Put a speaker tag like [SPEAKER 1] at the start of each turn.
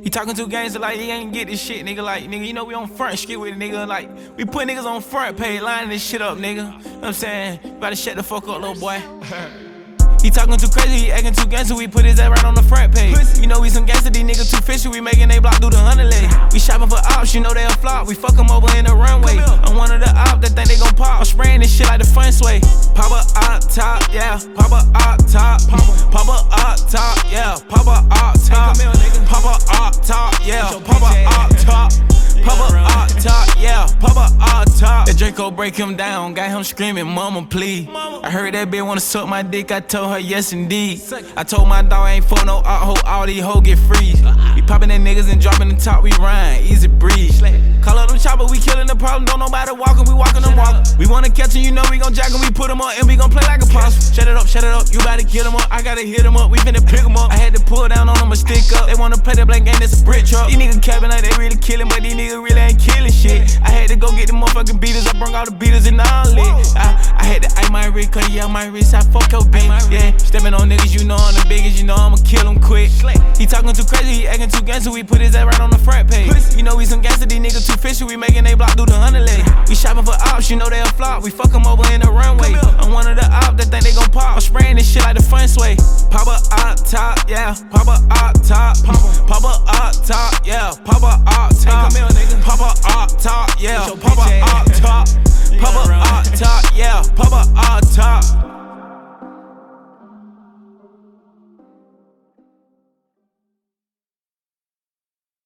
[SPEAKER 1] He talking to gangster like he ain't get this shit, nigga. Like, nigga, you know we on front shit with it, nigga. Like, we put niggas on front page, lining this shit up, nigga. You know what I'm saying? You better shut the fuck up, little boy. He talking too crazy, he acting too gangster, we put his ass right on the front page. You know we some gangster, these niggas too fishy, we making they block do the 100 leg. We shopping for ops, you know they a flop, we fuck them over in the runway. I'm one of the ops that think they gon' pop, I'm spraying this shit like the fun sway. Pop a op top, yeah, pop a op top, pop a op top, yeah, pop a op top, pop a op top, yeah, pop a op top. Pop a op top, yeah, pop a op top. That Draco break him down, got him screaming, mama please. I heard that bitch wanna suck my dick, I told her yes indeed. I told my dog I ain't fuck no op hoe, all these hoes get freeze. We popping that niggas and dropping the top, we rhyme, easy breeze. Call up them chopper, we killing the problem, don't nobody walkin', we walkin' them walk. We wanna catch him, you know we gon' jack him, we put him up and we gon' play like a possum. Shut it up, you bout to kill him up, I gotta hit him up, we finna pick him up. I had to pull down on him a stick up, they wanna play that blank game, that's a brick truck. These niggas capping like they really killin', but these niggas really ain't killing shit. I had to go get the motherfucking beaters, I brung all the beaters and all it. I had to ice my wrist, cause yeah, my wrist, I fuck your bitch. Yeah, steppin' on niggas, you know I'm the biggest, you know I'ma kill him quick. He talking too crazy, he acting too gangster, we put his ass right on the front page. You know we some gangster, these niggas too fishy, we making they block do the 100 leg. We shopping for ops, you know they a flop, we fuck them over in the runway. I'm one of the ops that think they gon' pop, I'm spraying this shit like the fun sway. Pop a op top, yeah, pop a op top, pop a op top, yeah, pop a op top, pop a op top, yeah, pop a op top, pop a op top, yeah, pop a op top.